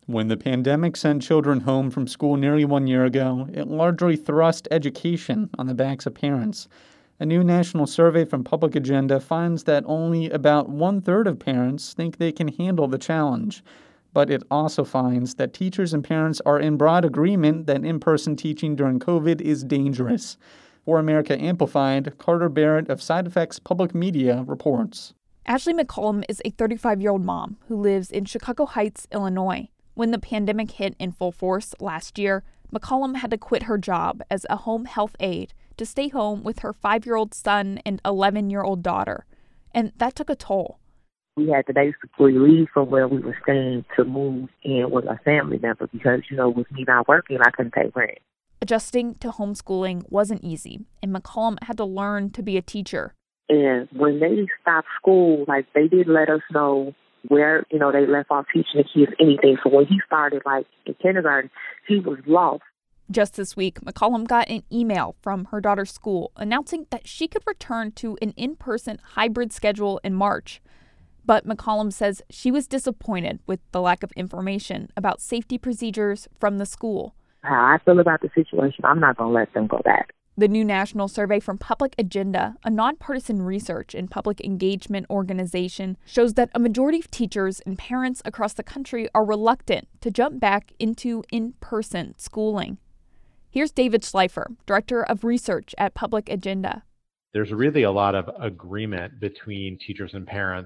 When the pandemic sent children home from school nearly 1 year ago, it largely thrust education on the backs of parents. A new national survey from Public Agenda finds that only about one-third of parents think they can handle the challenge. But it also finds that teachers and parents are in broad agreement that in-person teaching during COVID is dangerous. For America Amplified, Carter Barrett of Side Effects Public Media reports. Ashley McCollum is a 35-year-old mom who lives in Chicago Heights, Illinois. When the pandemic hit in full force last year, McCollum had to quit her job as a home health aide to stay home with her 5-year-old son and 11-year-old daughter. And that took a toll. We had to basically leave from where we were staying to move in with a family member because, with me not working, I couldn't pay rent. Adjusting to homeschooling wasn't easy, and McCollum had to learn to be a teacher. And when they stopped school, they didn't let us know where, they left off teaching the kids anything. So when he started, in kindergarten, he was lost. Just this week, McCollum got an email from her daughter's school announcing that she could return to an in-person hybrid schedule in March. But McCollum says she was disappointed with the lack of information about safety procedures from the school. How I feel about the situation, I'm not going to let them go back. The new national survey from Public Agenda, a nonpartisan research and public engagement organization, shows that a majority of teachers and parents across the country are reluctant to jump back into in-person schooling. Here's David Schleifer, Director of Research at Public Agenda. There's really a lot of agreement between teachers and parents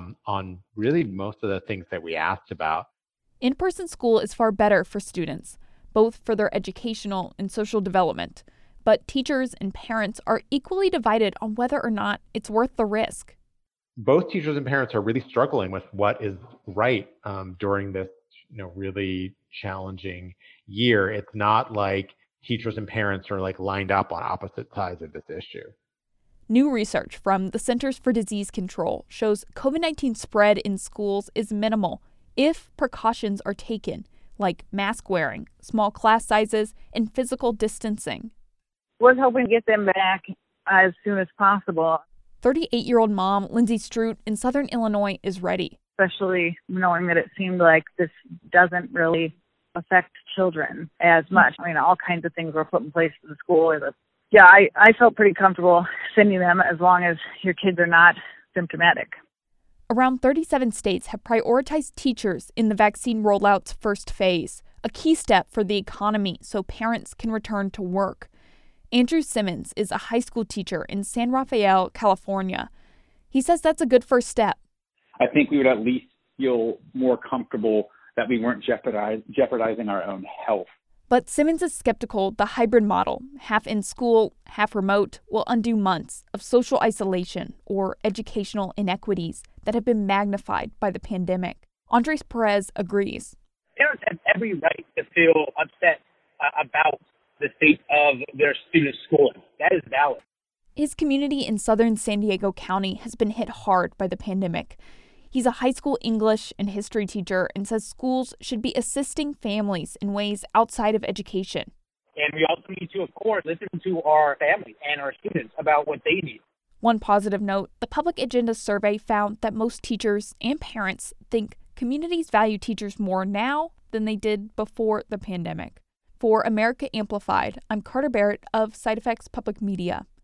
on really most of the things that we asked about. In-person school is far better for students, both for their educational and social development. But teachers and parents are equally divided on whether or not it's worth the risk. Both teachers and parents are really struggling with what is right during this really challenging year. It's not like teachers and parents are lined up on opposite sides of this issue. New research from the Centers for Disease Control shows COVID-19 spread in schools is minimal if precautions are taken, like mask wearing, small class sizes, and physical distancing. We're hoping to get them back as soon as possible. 38-year-old mom Lindsay Stroot in Southern Illinois is ready. Especially knowing that it seemed like this doesn't really affect children as much. All kinds of things were put in place in the school. I felt pretty comfortable sending them as long as your kids are not symptomatic. Around 37 states have prioritized teachers in the vaccine rollout's first phase, a key step for the economy so parents can return to work. Andrew Simmons is a high school teacher in San Rafael, California. He says that's a good first step. I think we would at least feel more comfortable that we weren't jeopardizing our own health. But Simmons is skeptical the hybrid model, half in school, half remote, will undo months of social isolation or educational inequities that have been magnified by the pandemic. Andres Perez agrees. Parents have every right to feel upset about the state of their students' schooling. That is valid. His community in southern San Diego County has been hit hard by the pandemic. He's a high school English and history teacher and says schools should be assisting families in ways outside of education. And we also need to, of course, listen to our families and our students about what they need. One positive note, the Public Agenda survey found that most teachers and parents think communities value teachers more now than they did before the pandemic. For America Amplified, I'm Carter Barrett of Side Effects Public Media.